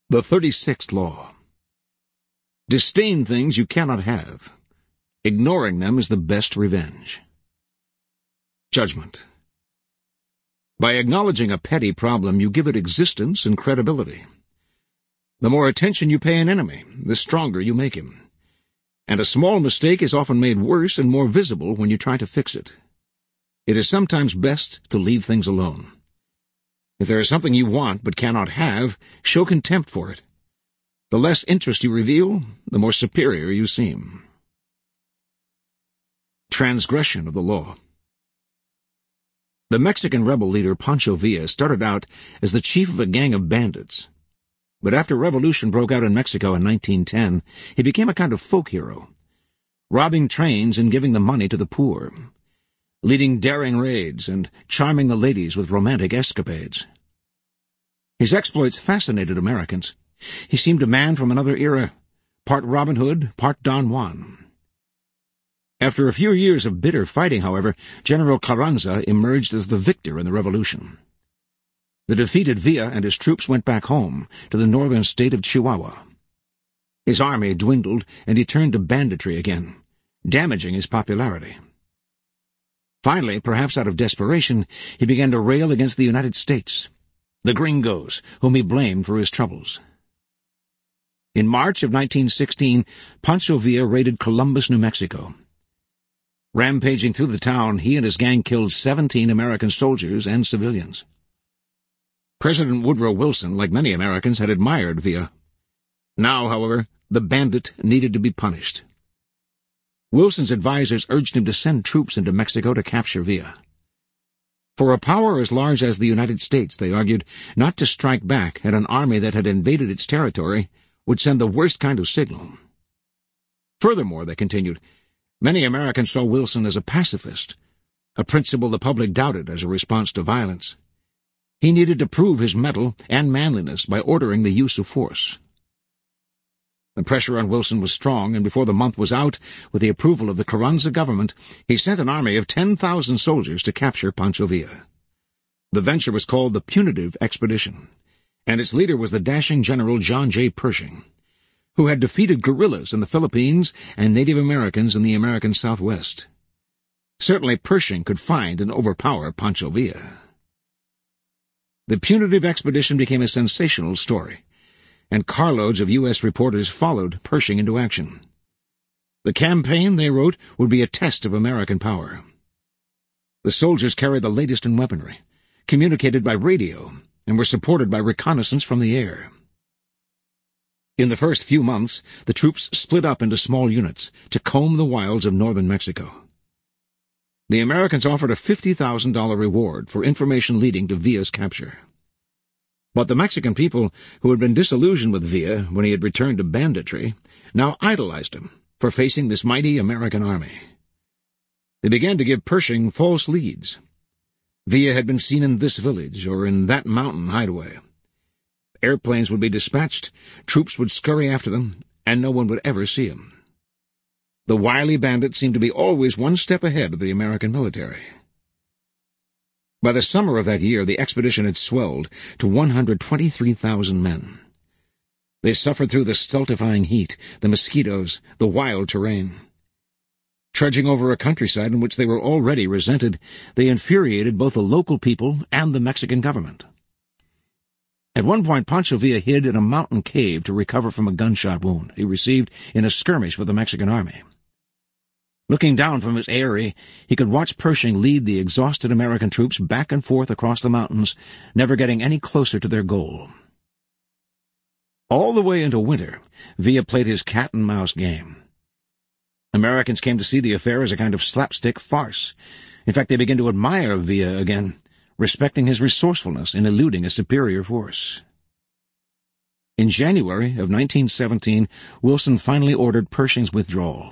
The 36th Law. Disdain things you cannot have. Ignoring them is the best revenge. Judgment. By acknowledging a petty problem, you give it existence and credibility. The more attention you pay an enemy, the stronger you make him. And a small mistake is often made worse and more visible when you try to fix it. It is sometimes best to leave things alone. If there is something you want but cannot have, show contempt for it. The less interest you reveal, the more superior you seem. Transgression of the law. The Mexican rebel leader Pancho Villa started out as the chief of a gang of bandits. But after revolution broke out in Mexico in 1910, he became a kind of folk hero, robbing trains and giving the money to the poor, leading daring raids and charming the ladies with romantic escapades. His exploits fascinated Americans. He seemed a man from another era, part Robin Hood, part Don Juan. After a few years of bitter fighting, however, General Carranza emerged as the victor in the revolution. The defeated Villa and his troops went back home to the northern state of Chihuahua. His army dwindled, and he turned to banditry again, damaging his popularity. Finally, perhaps out of desperation, he began to rail against the United States, the gringos, whom he blamed for his troubles. In March of 1916, Pancho Villa raided Columbus, New Mexico. Rampaging through the town, he and his gang killed 17 American soldiers and civilians. President Woodrow Wilson, like many Americans, had admired Villa. Now, however, the bandit needed to be punished. Wilson's advisers urged him to send troops into Mexico to capture Villa. For a power as large as the United States, they argued, not to strike back at an army that had invaded its territory would send the worst kind of signal. Furthermore, they continued, many Americans saw Wilson as a pacifist, a principle the public doubted as a response to violence. He needed to prove his mettle and manliness by ordering the use of force. The pressure on Wilson was strong, and before the month was out, with the approval of the Carranza government, he sent an army of 10,000 soldiers to capture Pancho Villa. The venture was called the Punitive Expedition, and its leader was the dashing General John J. Pershing, who had defeated guerrillas in the Philippines and Native Americans in the American Southwest. Certainly Pershing could find and overpower Pancho Villa. The Punitive Expedition became a sensational story, and carloads of U.S. reporters followed Pershing into action. The campaign, they wrote, would be a test of American power. The soldiers carried the latest in weaponry, communicated by radio, and were supported by reconnaissance from the air. In the first few months, the troops split up into small units to comb the wilds of northern Mexico. The Americans offered a $50,000 reward for information leading to Villa's capture. But the Mexican people, who had been disillusioned with Villa when he had returned to banditry, now idolized him for facing this mighty American army. They began to give Pershing false leads. Villa had been seen in this village or in that mountain hideaway. Airplanes would be dispatched, troops would scurry after them, and no one would ever see him. The wily bandit seemed to be always one step ahead of the American military. By the summer of that year, the expedition had swelled to 123,000 men. They suffered through the stultifying heat, the mosquitoes, the wild terrain. Trudging over a countryside in which they were already resented, they infuriated both the local people and the Mexican government. At one point, Pancho Villa hid in a mountain cave to recover from a gunshot wound he received in a skirmish with the Mexican army. Looking down from his eyrie, he could watch Pershing lead the exhausted American troops back and forth across the mountains, never getting any closer to their goal. All the way into winter, Villa played his cat-and-mouse game. Americans came to see the affair as a kind of slapstick farce. In fact, they began to admire Villa again, respecting his resourcefulness in eluding a superior force. In January of 1917, Wilson finally ordered Pershing's withdrawal.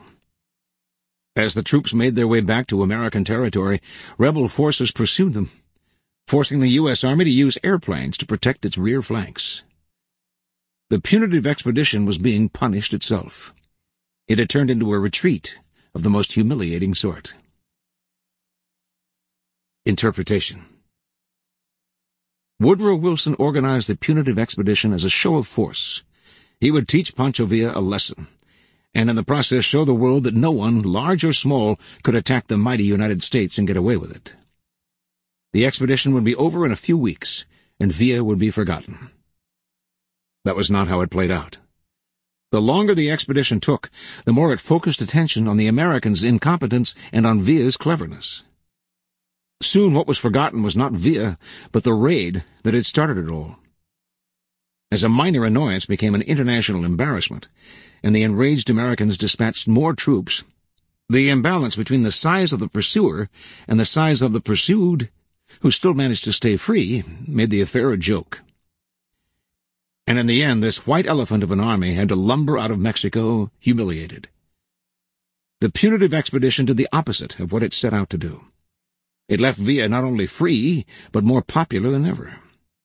As the troops made their way back to American territory, rebel forces pursued them, forcing the U.S. Army to use airplanes to protect its rear flanks. The Punitive Expedition was being punished itself. It had turned into a retreat of the most humiliating sort. Interpretation. Woodrow Wilson organized the punitive expedition as a show of force. He would teach Pancho Villa a lesson, and in the process show the world that no one, large or small, could attack the mighty United States and get away with it. The expedition would be over in a few weeks, and Villa would be forgotten. That was not how it played out. The longer the expedition took, the more it focused attention on the Americans' incompetence and on Villa's cleverness. Soon what was forgotten was not Villa, but the raid that had started it all. As a minor annoyance became an international embarrassment, and the enraged Americans dispatched more troops, the imbalance between the size of the pursuer and the size of the pursued, who still managed to stay free, made the affair a joke. And in the end, this white elephant of an army had to lumber out of Mexico humiliated. The punitive expedition did the opposite of what it set out to do. It left Villa not only free, but more popular than ever.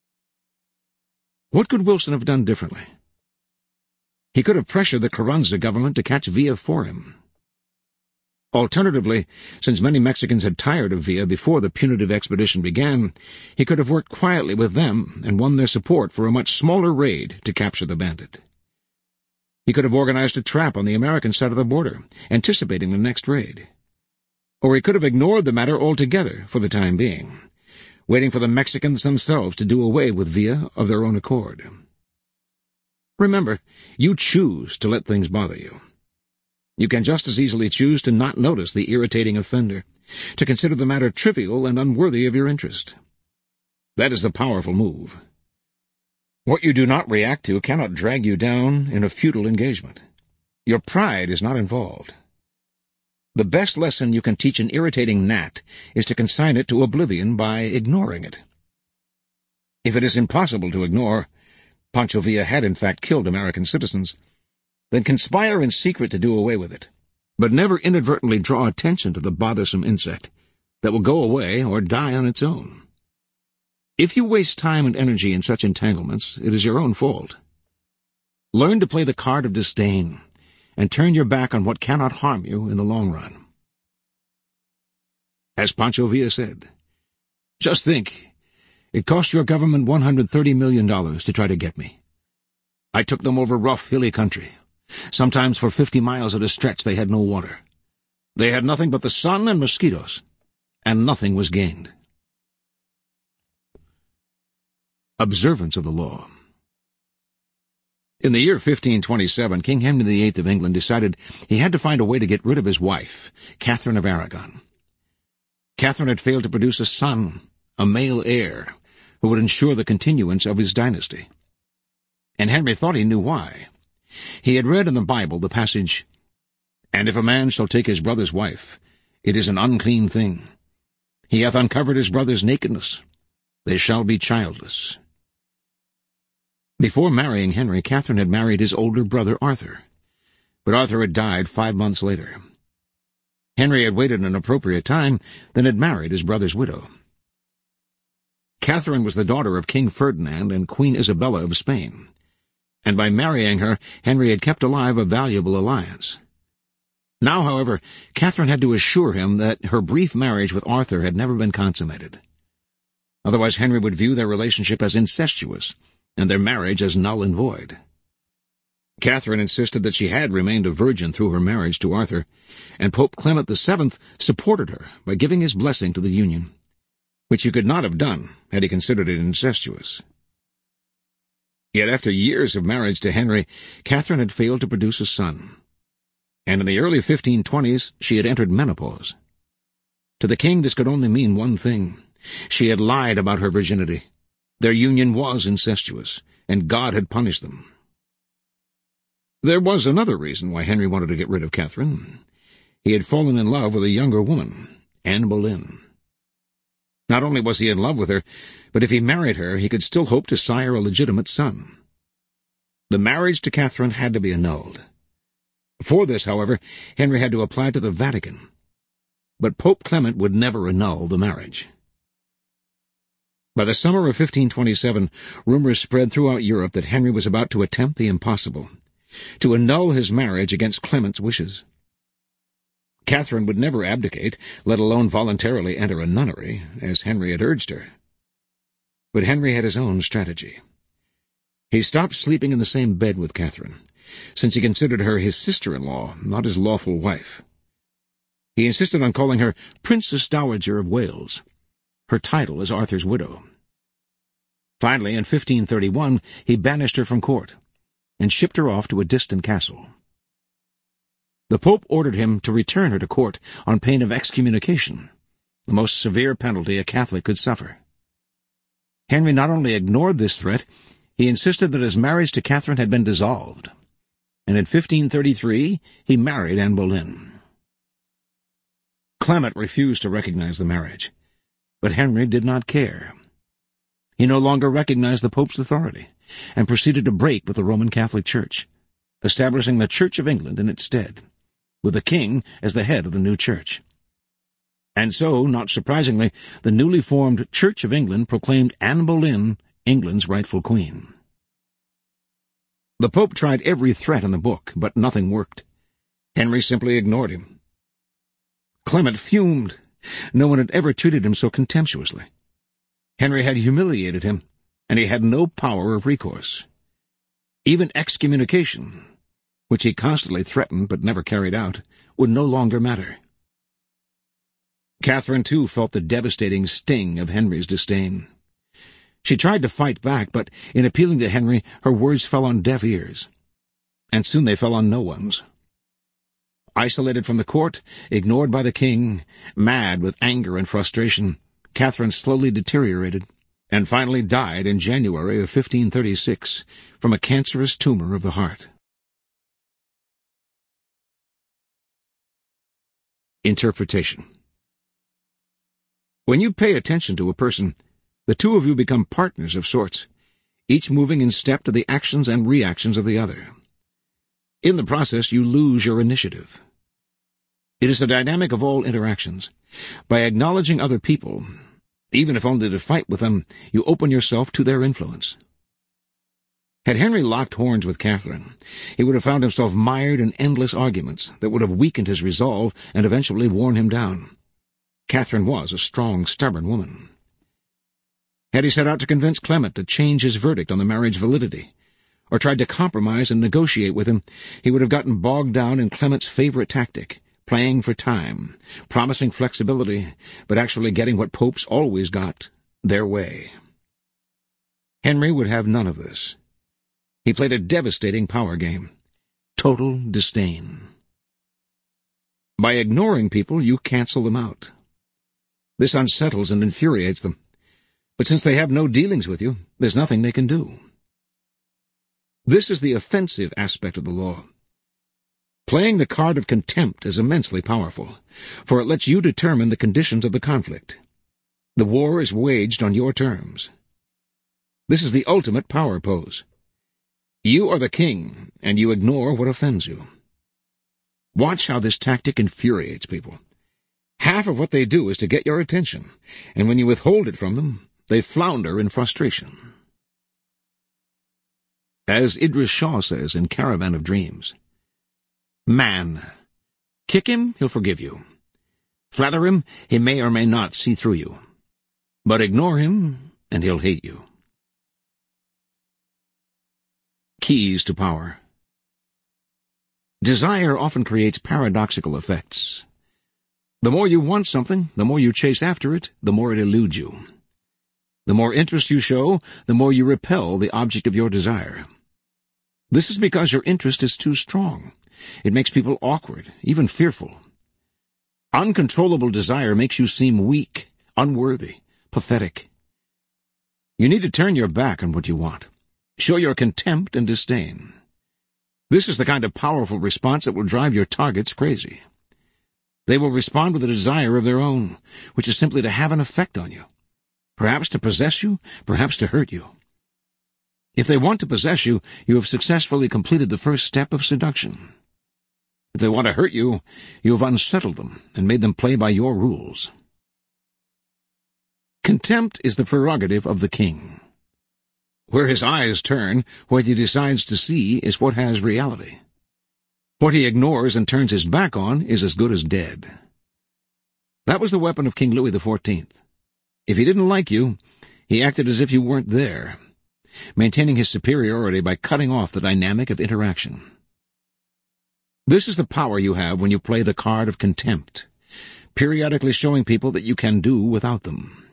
What could Wilson have done differently? He could have pressured the Carranza government to catch Villa for him. Alternatively, since many Mexicans had tired of Villa before the punitive expedition began, he could have worked quietly with them and won their support for a much smaller raid to capture the bandit. He could have organized a trap on the American side of the border, anticipating the next raid. Or he could have ignored the matter altogether for the time being, waiting for the Mexicans themselves to do away with Villa of their own accord. Remember, you choose to let things bother you. You can just as easily choose to not notice the irritating offender, to consider the matter trivial and unworthy of your interest. That is the powerful move. What you do not react to cannot drag you down in a futile engagement. Your pride is not involved. The best lesson you can teach an irritating gnat is to consign it to oblivion by ignoring it. If it is impossible to ignore, Pancho Villa had in fact killed American citizens, then conspire in secret to do away with it, but never inadvertently draw attention to the bothersome insect that will go away or die on its own. If you waste time and energy in such entanglements, it is your own fault. Learn to play the card of disdain, and turn your back on what cannot harm you in the long run. As Pancho Villa said, "Just think, it cost your government $130 million to try to get me. I took them over rough, hilly country. Sometimes for 50 miles at a stretch they had no water. They had nothing but the sun and mosquitoes, and nothing was gained." Observance of the law. In the year 1527, King Henry VIII of England decided he had to find a way to get rid of his wife, Catherine of Aragon. Catherine had failed to produce a son, a male heir, who would ensure the continuance of his dynasty. And Henry thought he knew why. He had read in the Bible the passage, "And if a man shall take his brother's wife, it is an unclean thing. He hath uncovered his brother's nakedness. They shall be childless." Before marrying Henry, Catherine had married his older brother Arthur, but Arthur had died 5 months later. Henry had waited an appropriate time, then had married his brother's widow. Catherine was the daughter of King Ferdinand and Queen Isabella of Spain, and by marrying her, Henry had kept alive a valuable alliance. Now, however, Catherine had to assure him that her brief marriage with Arthur had never been consummated. Otherwise Henry would view their relationship as incestuous, and their marriage as null and void. Catherine insisted that she had remained a virgin through her marriage to Arthur, and Pope Clement VII supported her by giving his blessing to the union, which he could not have done had he considered it incestuous. Yet after years of marriage to Henry, Catherine had failed to produce a son, and in the early 1520s she had entered menopause. To the king this could only mean one thing. She had lied about her virginity. Their union was incestuous, and God had punished them. There was another reason why Henry wanted to get rid of Catherine. He had fallen in love with a younger woman, Anne Boleyn. Not only was he in love with her, but if he married her, he could still hope to sire a legitimate son. The marriage to Catherine had to be annulled. For this, however, Henry had to apply to the Vatican. But Pope Clement would never annul the marriage. By the summer of 1527, rumors spread throughout Europe that Henry was about to attempt the impossible, to annul his marriage against Clement's wishes. Catherine would never abdicate, let alone voluntarily enter a nunnery, as Henry had urged her. But Henry had his own strategy. He stopped sleeping in the same bed with Catherine, since he considered her his sister-in-law, not his lawful wife. He insisted on calling her Princess Dowager of Wales, her title as Arthur's widow. Finally, in 1531, he banished her from court and shipped her off to a distant castle. The Pope ordered him to return her to court on pain of excommunication, the most severe penalty a Catholic could suffer. Henry not only ignored this threat, he insisted that his marriage to Catherine had been dissolved, and in 1533 he married Anne Boleyn. Clement refused to recognize the marriage, but Henry did not care. He no longer recognized the Pope's authority and proceeded to break with the Roman Catholic Church, establishing the Church of England in its stead, with the king as the head of the new church. And so, not surprisingly, the newly formed Church of England proclaimed Anne Boleyn England's rightful queen. The Pope tried every threat in the book, but nothing worked. Henry simply ignored him. Clement fumed. No one had ever treated him so contemptuously. Henry had humiliated him, and he had no power of recourse. Even excommunication, which he constantly threatened but never carried out, would no longer matter. Catherine, too, felt the devastating sting of Henry's disdain. She tried to fight back, but in appealing to Henry, her words fell on deaf ears. And soon they fell on no one's. Isolated from the court, ignored by the king, mad with anger and frustration, Catherine slowly deteriorated, and finally died in January of 1536 from a cancerous tumor of the heart. Interpretation. When you pay attention to a person, the two of you become partners of sorts, each moving in step to the actions and reactions of the other. In the process, you lose your initiative. It is the dynamic of all interactions. By acknowledging other people, even if only to fight with them, you open yourself to their influence. Had Henry locked horns with Catherine, he would have found himself mired in endless arguments that would have weakened his resolve and eventually worn him down. Catherine was a strong, stubborn woman. Had he set out to convince Clement to change his verdict on the marriage validity, or tried to compromise and negotiate with him, he would have gotten bogged down in Clement's favorite tactic, playing for time, promising flexibility, but actually getting what popes always got, their way. Henry would have none of this. He played a devastating power game, total disdain. By ignoring people, you cancel them out. This unsettles and infuriates them, but since they have no dealings with you, there's nothing they can do. This is the offensive aspect of the law. Playing the card of contempt is immensely powerful, for it lets you determine the conditions of the conflict. The war is waged on your terms. This is the ultimate power pose. You are the king, and you ignore what offends you. Watch how this tactic infuriates people. Half of what they do is to get your attention, and when you withhold it from them, they flounder in frustration. As Idries Shaw says in Caravan of Dreams, "Man, kick him, he'll forgive you. Flatter him, he may or may not see through you. But ignore him, and he'll hate you." Keys to power. Desire often creates paradoxical effects. The more you want something, the more you chase after it, the more it eludes you. The more interest you show, the more you repel the object of your desire. This is because your interest is too strong. It makes people awkward, even fearful. Uncontrollable desire makes you seem weak, unworthy, pathetic. You need to turn your back on what you want. Show your contempt and disdain. This is the kind of powerful response that will drive your targets crazy. They will respond with a desire of their own, which is simply to have an effect on you. Perhaps to possess you, perhaps to hurt you. If they want to possess you, you have successfully completed the first step of seduction. If they want to hurt you, you have unsettled them and made them play by your rules. Contempt is the prerogative of the king. Where his eyes turn, what he decides to see is what has reality. What he ignores and turns his back on is as good as dead. That was the weapon of King Louis XIV. If he didn't like you, He acted as if you weren't there, maintaining his superiority by cutting off the dynamic of interaction. This is the power you have when you play the card of contempt, periodically showing people that you can do without them.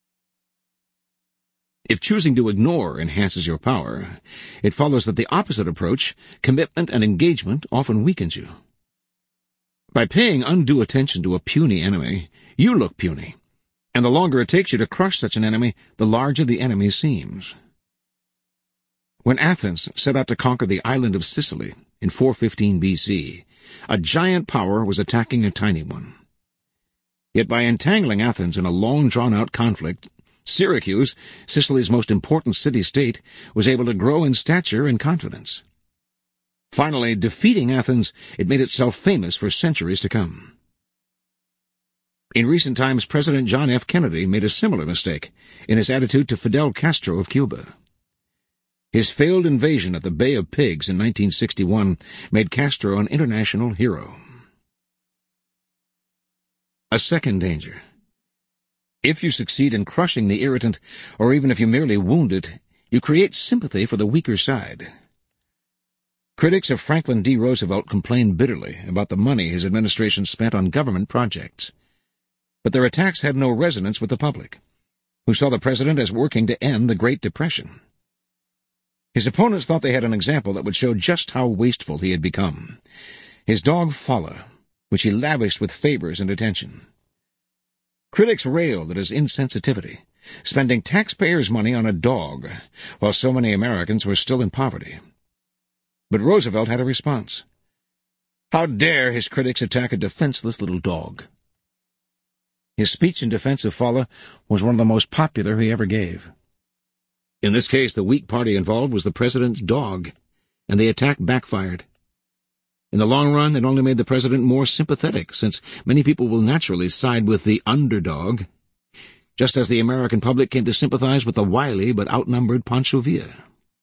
If choosing to ignore enhances your power, it follows that the opposite approach, commitment and engagement, often weakens you. By paying undue attention to a puny enemy, you look puny, and the longer it takes you to crush such an enemy, the larger the enemy seems. When Athens set out to conquer the island of Sicily in 415 B.C., a giant power was attacking a tiny one. Yet by entangling Athens in a long drawn-out conflict, Syracuse, Sicily's most important city-state, was able to grow in stature and confidence. Finally, defeating Athens, it made itself famous for centuries to come. In recent times, President John F. Kennedy made a similar mistake in his attitude to Fidel Castro of Cuba. His failed invasion at the Bay of Pigs in 1961 made Castro an international hero. A second danger. If you succeed in crushing the irritant, or even if you merely wound it, you create sympathy for the weaker side. Critics of Franklin D. Roosevelt complained bitterly about the money his administration spent on government projects. But their attacks had no resonance with the public, who saw the president as working to end the Great Depression. His opponents thought they had an example that would show just how wasteful he had become: his dog Folla, which he lavished with favors and attention. Critics railed at his insensitivity, spending taxpayers' money on a dog, while so many Americans were still in poverty. But Roosevelt had a response. How dare his critics attack a defenseless little dog? His speech in defense of Folla was one of the most popular he ever gave. In this case, the weak party involved was the president's dog, and the attack backfired. In the long run, it only made the president more sympathetic, since many people will naturally side with the underdog, just as the American public came to sympathize with the wily but outnumbered Pancho Villa.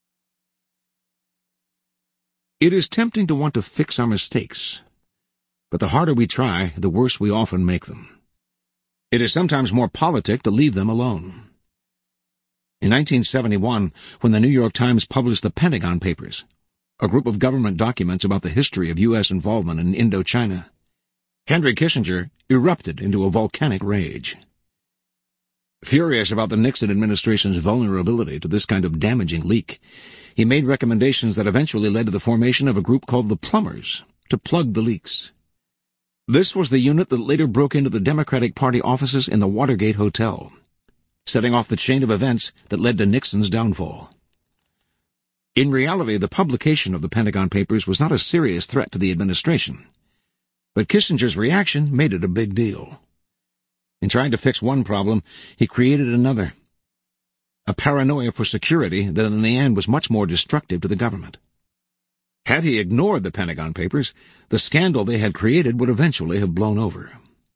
It is tempting to want to fix our mistakes, but the harder we try, the worse we often make them. It is sometimes more politic to leave them alone. In 1971, when the New York Times published the Pentagon Papers, a group of government documents about the history of U.S. involvement in Indochina, Henry Kissinger erupted into a volcanic rage. Furious about the Nixon administration's vulnerability to this kind of damaging leak, he made recommendations that eventually led to the formation of a group called the Plumbers to plug the leaks. This was the unit that later broke into the Democratic Party offices in the Watergate Hotel, setting off the chain of events that led to Nixon's downfall. In reality, the publication of the Pentagon Papers was not a serious threat to the administration, but Kissinger's reaction made it a big deal. In trying to fix one problem, he created another, a paranoia for security that in the end was much more destructive to the government. Had he ignored the Pentagon Papers, the scandal they had created would eventually have blown over.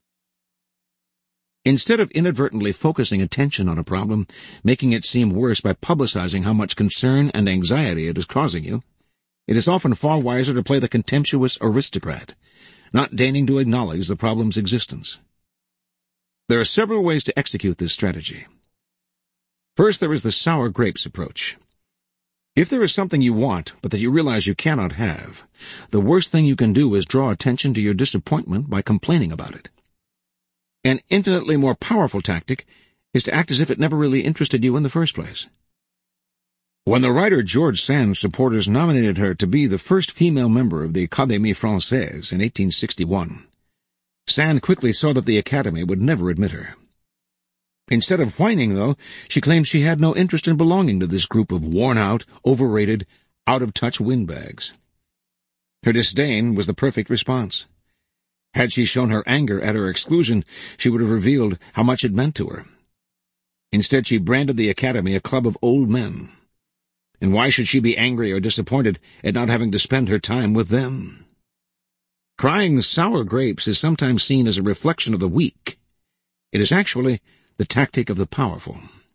Instead of inadvertently focusing attention on a problem, making it seem worse by publicizing how much concern and anxiety it is causing you, it is often far wiser to play the contemptuous aristocrat, not deigning to acknowledge the problem's existence. There are several ways to execute this strategy. First, there is the sour grapes approach. If there is something you want, but that you realize you cannot have, the worst thing you can do is draw attention to your disappointment by complaining about it. An infinitely more powerful tactic is to act as if it never really interested you in the first place. When the writer George Sand's supporters nominated her to be the first female member of the Académie Française in 1861, Sand quickly saw that the Academy would never admit her. Instead of whining, though, she claimed she had no interest in belonging to this group of worn-out, overrated, out-of-touch windbags. Her disdain was the perfect response. Had she shown her anger at her exclusion, she would have revealed how much it meant to her. Instead, she branded the Academy a club of old men. And why should she be angry or disappointed at not having to spend her time with them? Crying sour grapes is sometimes seen as a reflection of the weak. It is actually the tactic of the powerful.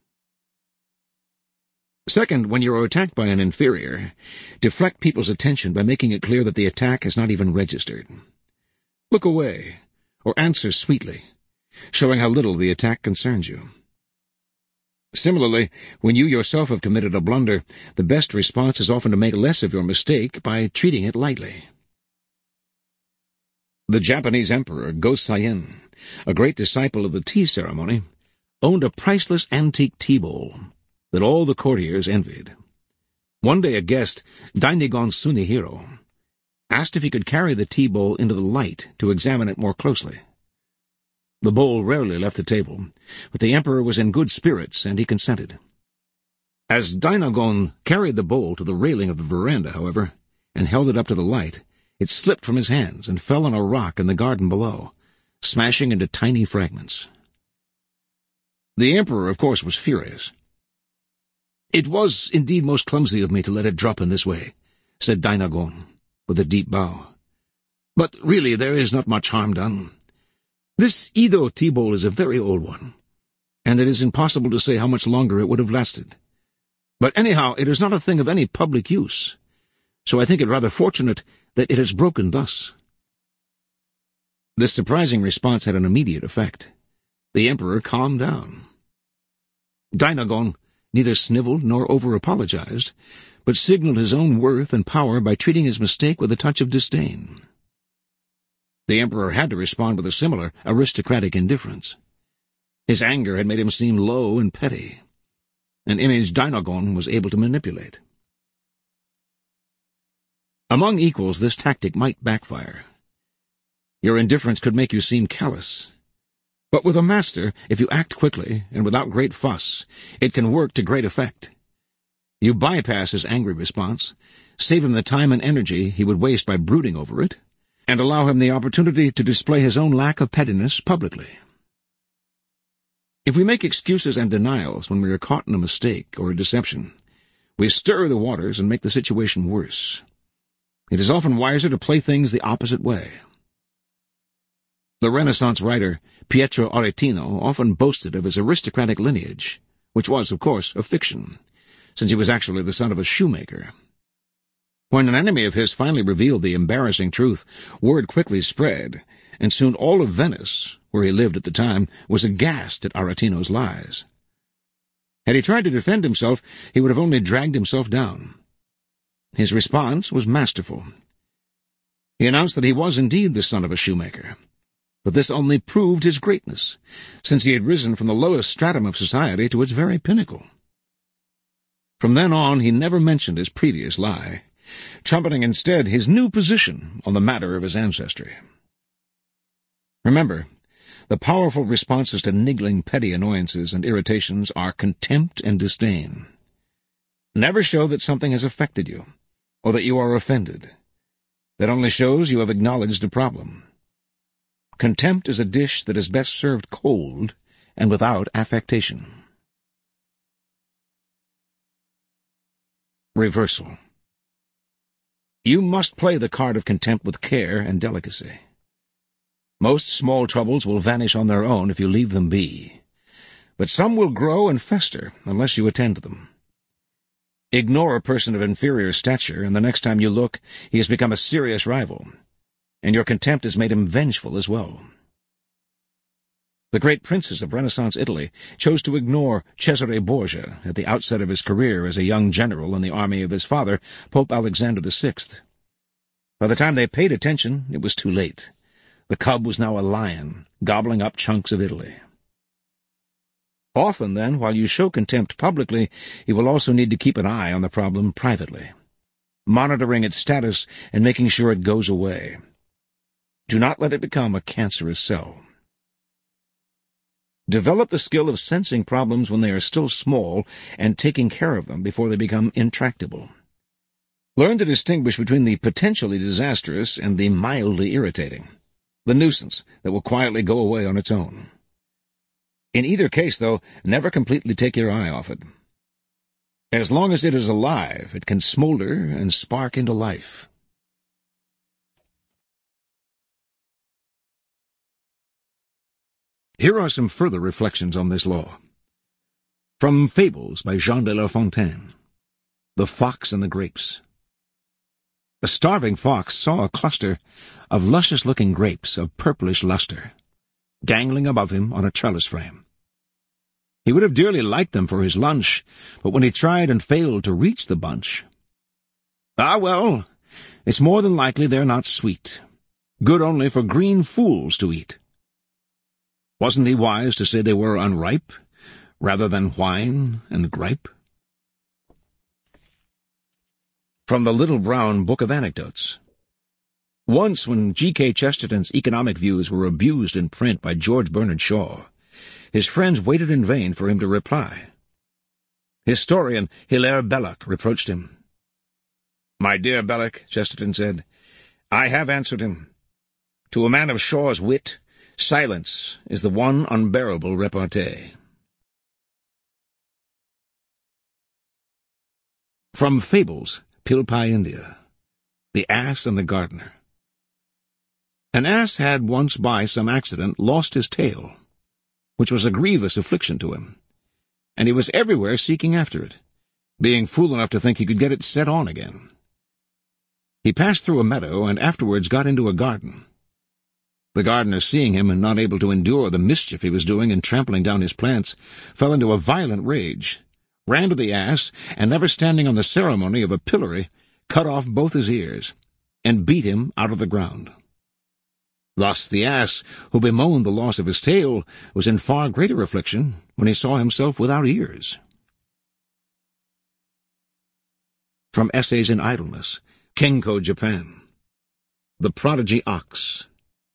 Second, when you are attacked by an inferior, deflect people's attention by making it clear that the attack is not even registered. Look away, or answer sweetly, showing how little the attack concerns you. Similarly, when you yourself have committed a blunder, the best response is often to make less of your mistake by treating it lightly. The Japanese emperor Go-Seiun, a great disciple of the tea ceremony, owned a priceless antique tea bowl that all the courtiers envied. One day a guest, Dainigon Tsunehiro, asked if he could carry the tea bowl into the light to examine it more closely. The bowl rarely left the table, but the emperor was in good spirits, and he consented. As Dainagon carried the bowl to the railing of the veranda, however, and held it up to the light, it slipped from his hands and fell on a rock in the garden below, smashing into tiny fragments. The emperor, of course, was furious. "It was indeed most clumsy of me to let it drop in this way," said Dainagon, with a deep bow. "But really there is not much harm done. This Edo tea bowl is a very old one, and it is impossible to say how much longer it would have lasted. But anyhow, it is not a thing of any public use, so I think it rather fortunate that it has broken thus." This surprising response had an immediate effect. The emperor calmed down. Dainagon neither sniveled nor over-apologized, but signaled his own worth and power by treating his mistake with a touch of disdain. The emperor had to respond with a similar aristocratic indifference. His anger had made him seem low and petty, an image Dainagon was able to manipulate. Among equals, this tactic might backfire. Your indifference could make you seem callous. But with a master, if you act quickly and without great fuss, it can work to great effect. You bypass his angry response, save him the time and energy he would waste by brooding over it, and allow him the opportunity to display his own lack of pettiness publicly. If we make excuses and denials when we are caught in a mistake or a deception, we stir the waters and make the situation worse. It is often wiser to play things the opposite way. The Renaissance writer Pietro Aretino often boasted of his aristocratic lineage, which was, of course, a fiction, since he was actually the son of a shoemaker. When an enemy of his finally revealed the embarrassing truth, word quickly spread, and soon all of Venice, where he lived at the time, was aghast at Aretino's lies. Had he tried to defend himself, he would have only dragged himself down. His response was masterful. He announced that he was indeed the son of a shoemaker, but this only proved his greatness, since he had risen from the lowest stratum of society to its very pinnacle. From then on, he never mentioned his previous lie, trumpeting instead his new position on the matter of his ancestry. Remember, the powerful responses to niggling petty annoyances and irritations are contempt and disdain. Never show that something has affected you, or that you are offended. That only shows you have acknowledged a problem. Contempt is a dish that is best served cold and without affectation. Reversal. You must play the card of contempt with care and delicacy. Most small troubles will vanish on their own if you leave them be, but some will grow and fester unless you attend to them. Ignore a person of inferior stature, and the next time you look, he has become a serious rival, and your contempt has made him vengeful as well. The great princes of Renaissance Italy chose to ignore Cesare Borgia at the outset of his career as a young general in the army of his father, Pope Alexander VI. By the time they paid attention, it was too late. The cub was now a lion, gobbling up chunks of Italy. Often, then, while you show contempt publicly, you will also need to keep an eye on the problem privately, monitoring its status and making sure it goes away. Do not let it become a cancerous cell. Develop the skill of sensing problems when they are still small and taking care of them before they become intractable. Learn to distinguish between the potentially disastrous and the mildly irritating, the nuisance that will quietly go away on its own. In either case, though, never completely take your eye off it. As long as it is alive, it can smolder and spark into life. Here are some further reflections on this law. From Fables by Jean de La Fontaine. The Fox and the Grapes. A starving fox saw a cluster of luscious-looking grapes of purplish luster, dangling above him on a trellis frame. He would have dearly liked them for his lunch, but when he tried and failed to reach the bunch— "Ah, well, it's more than likely they're not sweet. Good only for green fools to eat." Wasn't he wise to say they were unripe, rather than whine and gripe? From the Little Brown Book of Anecdotes. Once, when G.K. Chesterton's economic views were abused in print by George Bernard Shaw, his friends waited in vain for him to reply. Historian Hilaire Belloc reproached him. "My dear Belloc," Chesterton said, "I have answered him. To a man of Shaw's wit, silence is the one unbearable repartee." From Fables, Pilpai, India. The Ass and the Gardener. An ass had once by some accident lost his tail, which was a grievous affliction to him, and he was everywhere seeking after it, being fool enough to think he could get it set on again. He passed through a meadow and afterwards got into a garden. The gardener, seeing him and not able to endure the mischief he was doing in trampling down his plants, fell into a violent rage, ran to the ass, and never standing on the ceremony of a pillory, cut off both his ears, and beat him out of the ground. Thus the ass, who bemoaned the loss of his tail, was in far greater affliction when he saw himself without ears. From Essays in Idleness, Kenko, Japan. The Prodigy Ox.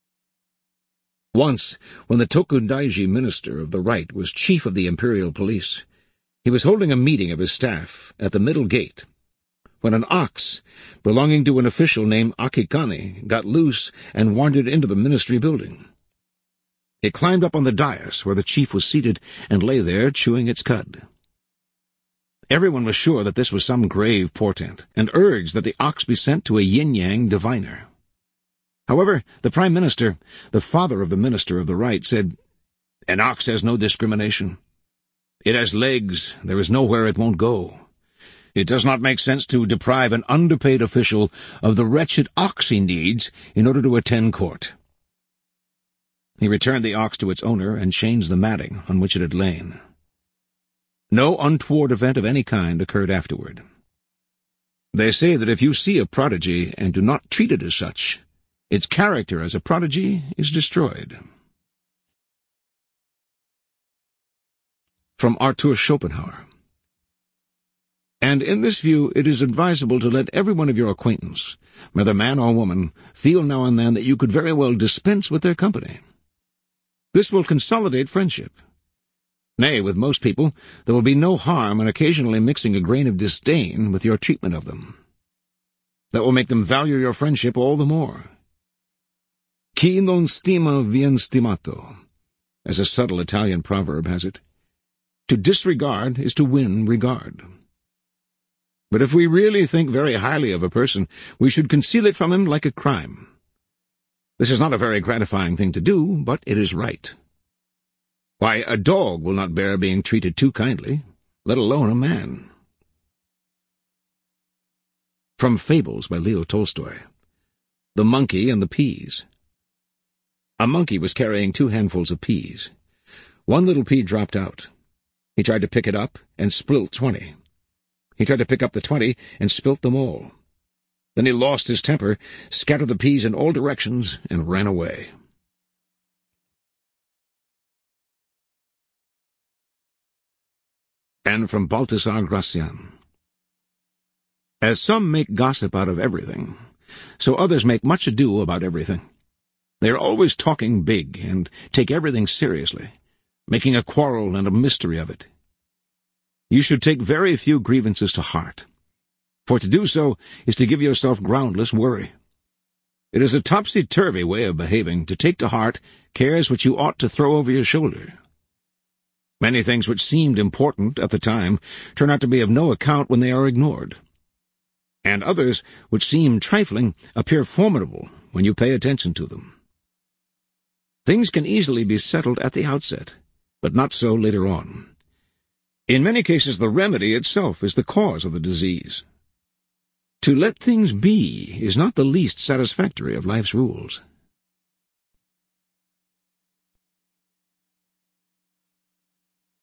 Once, when the Tokudaiji minister of the right was chief of the imperial police, he was holding a meeting of his staff at the middle gate, when an ox, belonging to an official named Akikane, got loose and wandered into the ministry building. It climbed up on the dais where the chief was seated and lay there chewing its cud. Everyone was sure that this was some grave portent, and urged that the ox be sent to a yin-yang diviner. However, the Prime Minister, the father of the Minister of the Right, said, "An ox has no discrimination. It has legs, there is nowhere it won't go. It does not make sense to deprive an underpaid official of the wretched ox he needs in order to attend court." He returned the ox to its owner and changed the matting on which it had lain. No untoward event of any kind occurred afterward. They say that if you see a prodigy and do not treat it as such, its character as a prodigy is destroyed. From Arthur Schopenhauer. And in this view it is advisable to let every one of your acquaintance, whether man or woman, feel now and then that you could very well dispense with their company. This will consolidate friendship. Nay, with most people, there will be no harm in occasionally mixing a grain of disdain with your treatment of them. That will make them value your friendship all the more. Chi non stima vien stimato, as a subtle Italian proverb has it. To disregard is to win regard. But if we really think very highly of a person, we should conceal it from him like a crime. This is not a very gratifying thing to do, but it is right. Why, a dog will not bear being treated too kindly, let alone a man. From Fables by Leo Tolstoy. The Monkey and the Peas. A monkey was carrying 2 handfuls of peas. One little pea dropped out. He tried to pick it up and spilt 20. He tried to pick up the 20 and spilt them all. Then he lost his temper, scattered the peas in all directions, and ran away. And from Baltasar Gracian. As some make gossip out of everything, so others make much ado about everything. They are always talking big and take everything seriously, making a quarrel and a mystery of it. You should take very few grievances to heart, for to do so is to give yourself groundless worry. It is a topsy-turvy way of behaving to take to heart cares which you ought to throw over your shoulder. Many things which seemed important at the time turn out to be of no account when they are ignored, and others which seem trifling appear formidable when you pay attention to them. Things can easily be settled at the outset, but not so later on. In many cases the remedy itself is the cause of the disease. To let things be is not the least satisfactory of life's rules.